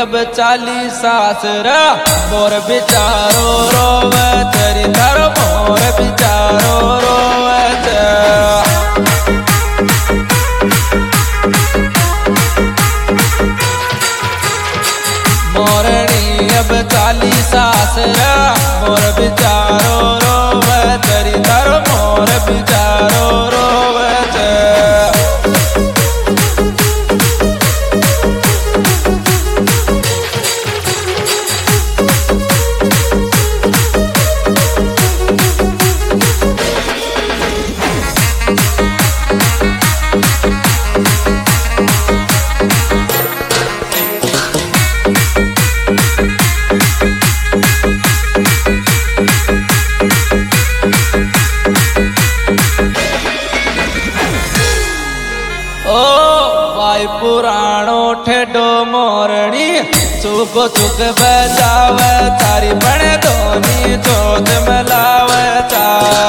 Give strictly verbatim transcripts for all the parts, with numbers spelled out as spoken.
अब चाली सासरा मोर बिचारो रोवे तेरी धर मोर बिचारो रोवे मोरनी अब चाली सासरा मोर बिचारो रोवे तेरी धर मोर बिचारो रोवे पुराणो ठेडो मोरनी चुक चुक बजावे तारी बने धोनी जोत मिलावे चा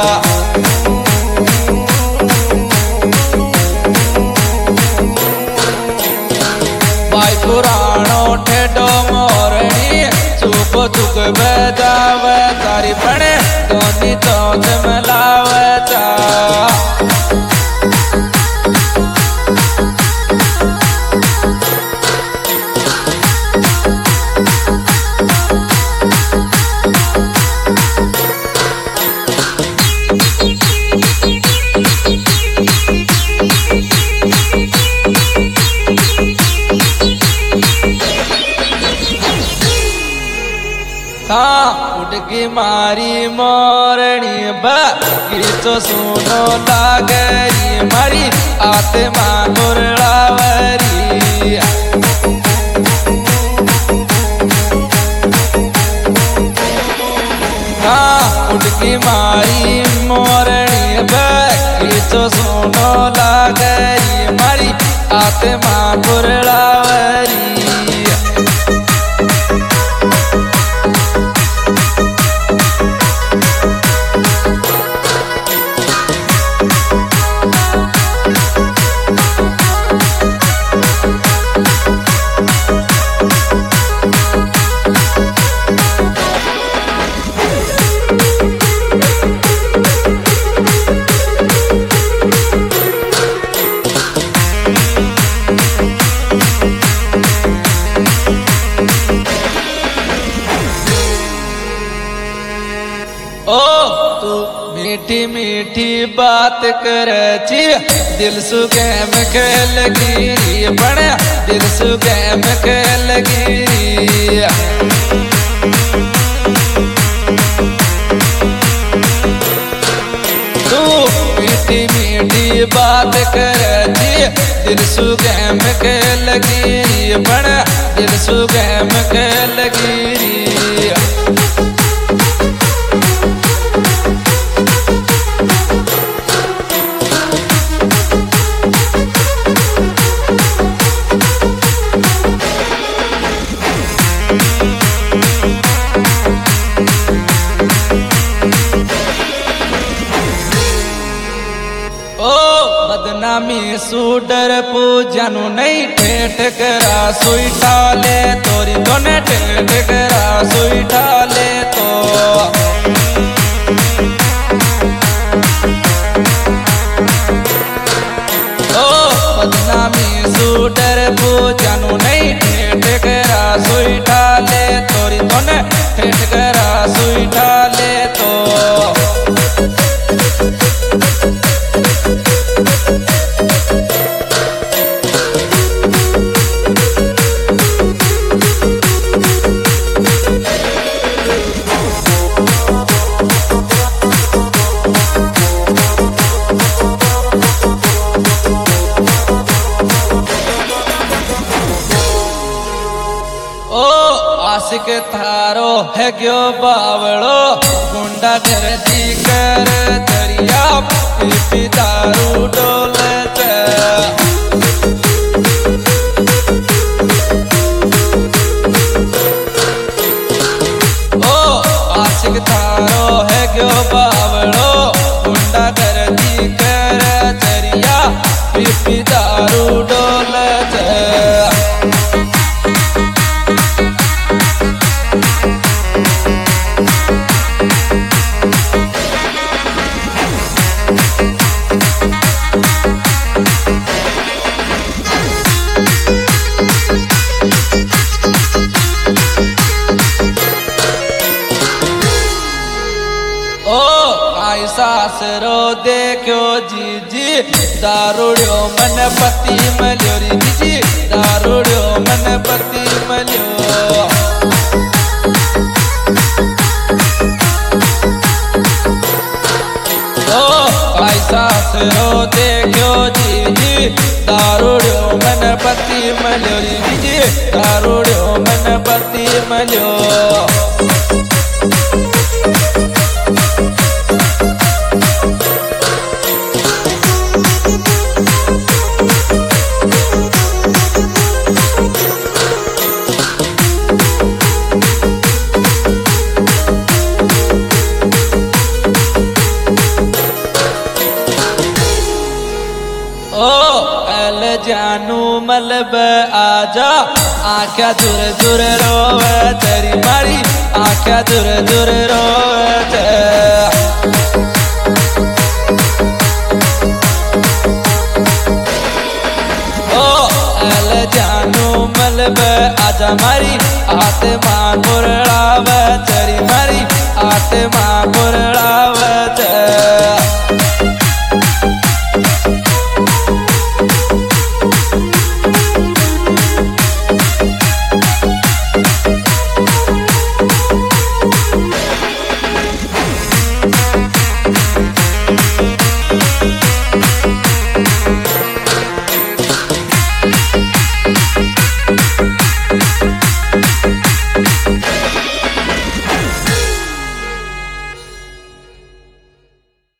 भाई पुराणो ठेडो मोरनी चुक चुक बजावे तारी बने धोनी जोत मिलावे चा उड़गी मारी मोरनी बगीचो सुनो लागरी मारी आत्मा गुरलावरी हाँ उड़गी मारी मोरनी बगीचो सुनो लागरी मारी आत्मा गुरलावरी मीठी मीठी बात करे ची दिल सुगे में खेल गिरी बने दिल सुगे में खेल गिरी तू मीठी मीठी बात करे ची दिल सुगे में खेल गिरी बने दिल सुगे में खेल गिरी बदनामी सुडर पूजनु नहीं ठेठ करा सुई ठाले तोरी दोने ठेठ करा सुई ठाले तो ओ बदनामी सुडर पूजनु नहीं ठेठ करा सुई ठाले तोरी दोने ठेठ करा सुई ठाले तो आशिक थारो है क्यों बावड़ो गुंडा धरती कर दरिया पी दारू डोले ओ आशिक थारो है क्यों बावड़ो गुंडा धरती कर दरिया पी दारू डोले दारूड्यो मन पति मल्यो रे बीजी दारूड्यो मन पति मल्यो। ओ भाई सासरो देखो जीजी दारूड्यो मन पति मल्यो रे बीजी दारूड्यो मन पति मल्यो। जानू मलब आजा आख्या दूर दूर रोवे तेरी मारी आख्या दूर दूर रोवे। ओ एल जानू मलब आजा मारी आत्मा गुरड़ावे तेरी मारी आत्मा